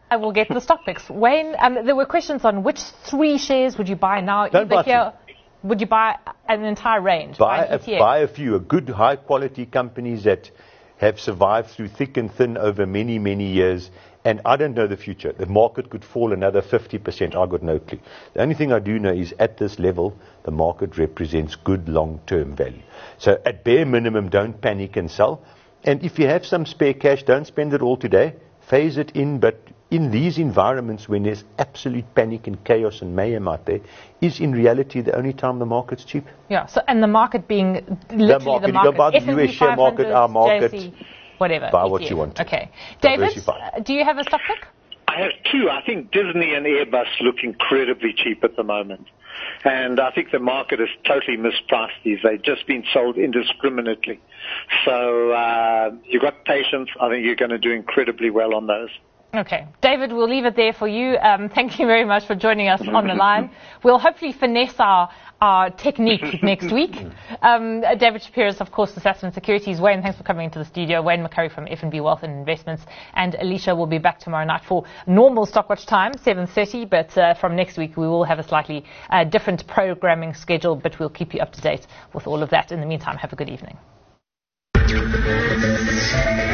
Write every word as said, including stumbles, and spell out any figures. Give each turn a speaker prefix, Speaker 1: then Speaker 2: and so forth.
Speaker 1: I will get the stock picks. Wayne, um, there were questions on which three shares would you buy now?
Speaker 2: Don't buy
Speaker 1: here, would you buy an entire range?
Speaker 2: Buy,
Speaker 1: buy,
Speaker 2: a, buy a few, a good high-quality companies that have survived through thick and thin over many, many years. And I don't know the future. The market could fall another fifty percent. I've got no clue. The only thing I do know is at this level, the market represents good long-term value. So at bare minimum, don't panic and sell. And if you have some spare cash, don't spend it all today. Phase it in. But in these environments, when there's absolute panic and chaos and mayhem out there, is in reality the only time the market's cheap.
Speaker 1: Yeah. So and the market being literally
Speaker 2: the market.
Speaker 1: The market.
Speaker 2: You go buy the U S share market, our market.
Speaker 1: J S E, whatever.
Speaker 2: Buy what you want.
Speaker 1: Okay. David, do you have a stock pick?
Speaker 3: I have two. I think Disney and Airbus look incredibly cheap at the moment. And I think the market has totally mispriced these. They've just been sold indiscriminately. So uh, you've got patience. I think you're going to do incredibly well on those.
Speaker 1: Okay. David, we'll leave it there for you. Um, thank you very much for joining us on the line. We'll hopefully finesse our, our technique next week. Um, David Shapiro is, of course, the Sasfin Securities. Wayne, thanks for coming into the studio. Wayne McCurry from F N B Wealth and Investments. And Alicia will be back tomorrow night for normal Stockwatch time, seven thirty. But uh, from next week, we will have a slightly uh, different programming schedule. But we'll keep you up to date with all of that. In the meantime, have a good evening.